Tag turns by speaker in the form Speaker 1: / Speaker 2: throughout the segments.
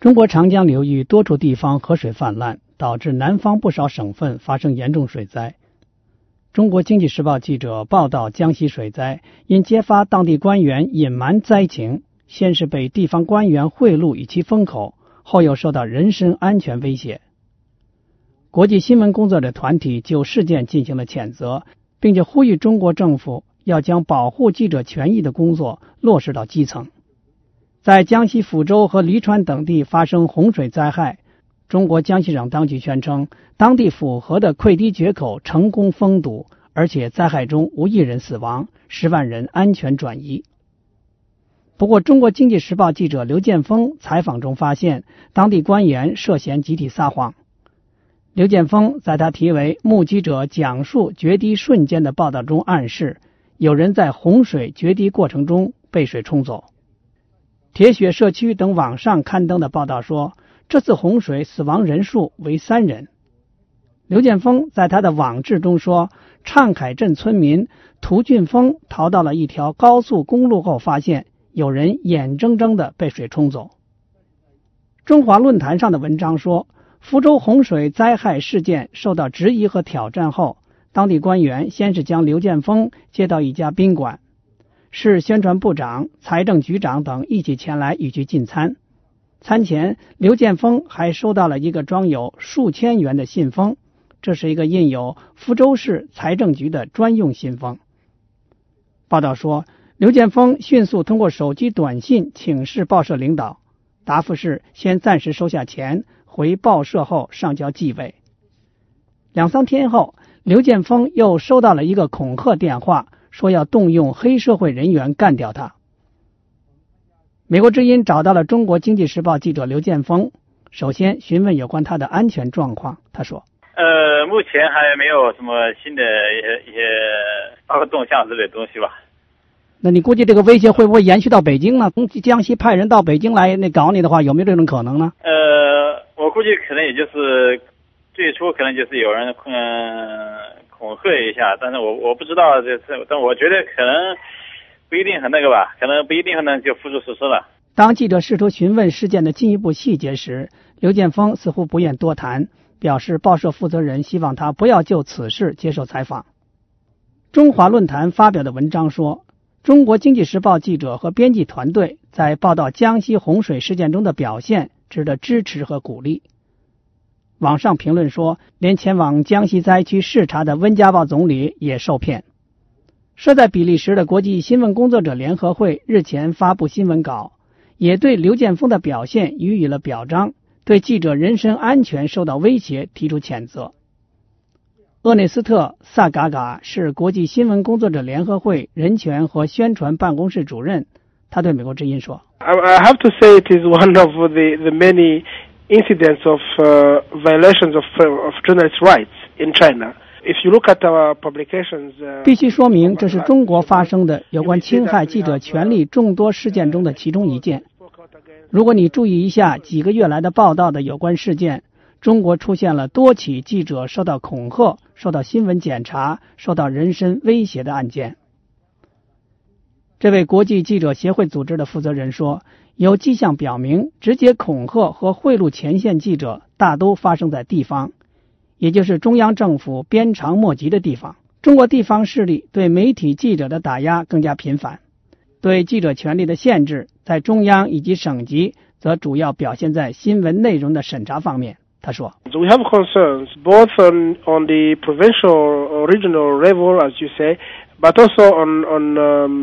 Speaker 1: 中国长江流域多处地方河水泛滥，导致南方不少省份发生严重水灾。中国经济时报记者报道江西水灾，因揭发当地官员隐瞒灾情，先是被地方官员贿赂与其封口，后又受到人身安全威胁。国际新闻工作者团体就事件进行了谴责，并且呼吁中国政府要将保护记者权益的工作落实到基层。在江西抚州和黎川等地发生洪水灾害，中国江西省当局宣称，当地府河的溃堤决口成功封堵，而且灾害中无一人死亡，10万人安全转移。不过，中国经济时报记者刘建峰采访中发现，当地官员涉嫌集体撒谎。刘建峰在他题为《目击者讲述决堤瞬间》的报道中暗示，有人在洪水决堤过程中被水冲走。铁血社区等网上刊登的报道说，这次洪水死亡人数为3人。刘建峰在他的网志中说，畅凯镇村民涂俊峰逃到了一条高速公路后，发现有人眼睁睁地被水冲走。中华论坛上的文章说，福州洪水灾害事件受到质疑和挑战后，当地官员先是将刘建峰接到一家宾馆，市宣传部长、财政局长等一起前来与其进餐。餐前，刘建峰还收到了一个装有数千元的信封，这是一个印有福州市财政局的专用信封。报道说，刘建峰迅速通过手机短信请示报社领导，答复是先暂时收下钱，回报社后上交纪委。2-3天后，刘建峰又收到了一个恐吓电话，说要动用黑社会人员干掉他。美国之音找到了中国经济时报记者刘建峰，首先询问有关他的安全状况。他说，
Speaker 2: 目前还没有什么新的一些包括动向之类的东西吧。
Speaker 1: 那你估计这个威胁会不会延续到北京呢？从江西派人到北京来搞你的话，有没有这种可能呢？
Speaker 2: 我估计可能也就是最初可能就是有人恐吓一下，但是我不知道但我觉得可能不一定很那个吧，可能不一定很就付诸实施了。
Speaker 1: 当记者试图询问事件的进一步细节时，刘建峰似乎不愿多谈，表示报社负责人希望他不要就此事接受采访。中华论坛发表的文章说，中国经济时报记者和编辑团队在报道江西洪水事件中的表现值得支持和鼓励。网上评论说，连前往江西灾区视察的温家宝总理也受骗。设在比利时的国际新闻工作者联合会日前发布新闻稿，也对刘建峰的表现予以了表彰，对记者人身安全受到威胁提出谴责。厄内斯特·萨嘎嘎是国际新闻工作者联合会人权和宣传办公室主任，他对美国之音说，
Speaker 3: I have to say it is one of the many incidents of violations of journalists' rights in China. If you look at our publications,
Speaker 1: 必须说明这是中国发生的有关侵害记者权利众多事件中的其中一件。如果你注意一下几个月来的报道的有关事件，中国出现了多起记者受到恐吓、受到新闻检查、受到人身威胁的案件。这位国际记者协会组织的负责人说，有迹象表明，直接恐吓和贿赂前线记者大都发生在地方，也就是中央政府鞭长莫及的地方。中国地方势力对媒体记者的打压更加频繁，对记者权利的限制在中央以及省级则主要表现在新闻内容的审查方面。他说，
Speaker 3: We have concerns both on the provincial or regional level, as you say, but also on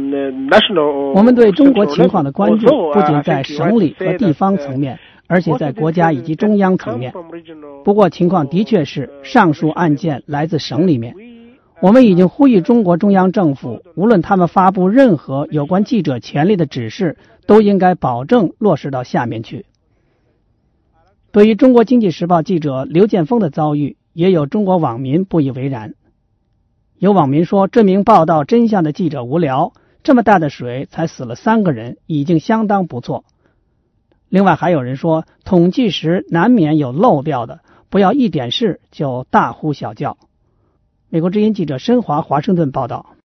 Speaker 3: national.
Speaker 1: 我们对中国情况的关注不仅在省里和地方层面，而且在国家以及中央层面。不过情况的确是，上述案件来自省里面。我们已经呼吁中国中央政府，无论他们发布任何有关记者权利的指示，都应该保证落实到下面去。对于中国经济时报记者刘建峰的遭遇，也有中国网民不以为然。有网民说，这名报道真相的记者无聊，这么大的水才死了3个人，已经相当不错。另外还有人说，统计时难免有漏掉的，不要一点事就大呼小叫。美国之音记者申华华盛顿报道。